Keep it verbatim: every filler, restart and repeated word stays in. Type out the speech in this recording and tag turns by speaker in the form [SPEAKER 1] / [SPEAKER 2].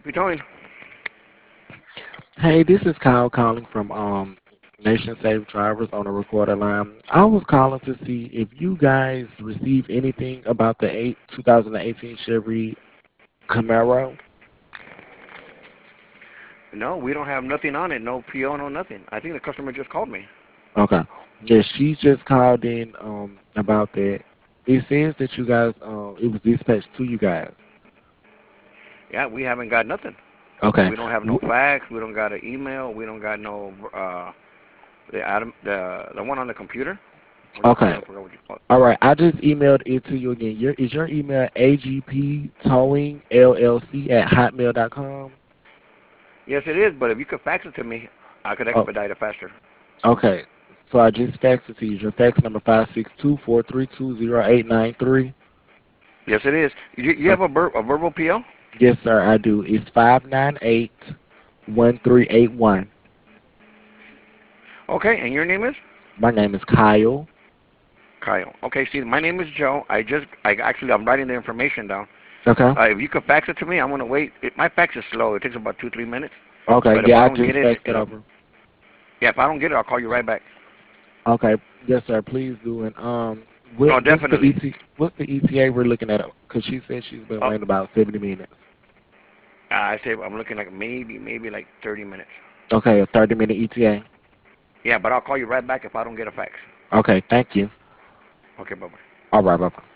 [SPEAKER 1] doing?
[SPEAKER 2] Hey, this is Kyle calling from um Nation Safe Drivers on a recorder line. I was calling to see if you guys received anything about the eight, twenty eighteen Chevy Camaro.
[SPEAKER 1] No, we don't have nothing on it. No P O, no nothing. I think the customer just called me.
[SPEAKER 2] Okay. Yeah, she just called in um about that. It says that you guys um it was dispatched to you guys.
[SPEAKER 1] Yeah, we haven't got nothing.
[SPEAKER 2] Okay.
[SPEAKER 1] We don't have no
[SPEAKER 2] W-
[SPEAKER 1] fax. We don't got an email. We don't got no uh the Adam the the one on the computer. What do you call it?
[SPEAKER 2] Okay.
[SPEAKER 1] I forgot what you call it.
[SPEAKER 2] All right. I just emailed it to you again. Your is your email A G P Towing L L C at hotmail dot com?
[SPEAKER 1] Yes, it is. But if you could fax it to me, I could
[SPEAKER 2] Oh,
[SPEAKER 1] expedite it faster.
[SPEAKER 2] okay. So I just faxed it to you. Your fax number five six two four three two zero eight nine three.
[SPEAKER 1] Yes, it is. You, you have a, ver- a verbal P O?
[SPEAKER 2] Yes, sir, I do. It's five nine eight one three eight one.
[SPEAKER 1] Okay, and your name is?
[SPEAKER 2] My name is Kyle.
[SPEAKER 1] Kyle. Okay, see, my name is Joe. I just, I actually, I'm writing the information down.
[SPEAKER 2] Okay.
[SPEAKER 1] Uh, if you could fax it to me, I'm gonna wait. It, my fax is slow. It takes about two, three minutes.
[SPEAKER 2] Okay.
[SPEAKER 1] But if
[SPEAKER 2] Yeah,
[SPEAKER 1] I
[SPEAKER 2] I
[SPEAKER 1] don't get
[SPEAKER 2] just
[SPEAKER 1] it,
[SPEAKER 2] faxed
[SPEAKER 1] you
[SPEAKER 2] it
[SPEAKER 1] know,
[SPEAKER 2] over.
[SPEAKER 1] yeah, if I don't get it, I'll call you right back.
[SPEAKER 2] Okay. Yes, sir. Please do. And um, what
[SPEAKER 1] No,
[SPEAKER 2] what's the
[SPEAKER 1] definitely.
[SPEAKER 2] E T what's the E T A we're looking at? Because she said she's been
[SPEAKER 1] Oh,
[SPEAKER 2] waiting about seventy minutes.
[SPEAKER 1] I say I'm looking like maybe, maybe like thirty minutes.
[SPEAKER 2] Okay, a thirty minute E T A.
[SPEAKER 1] Yeah, but I'll call you right back if I don't get a fax.
[SPEAKER 2] Okay. Thank you.
[SPEAKER 1] Okay, bye bye.
[SPEAKER 2] All right. Bye.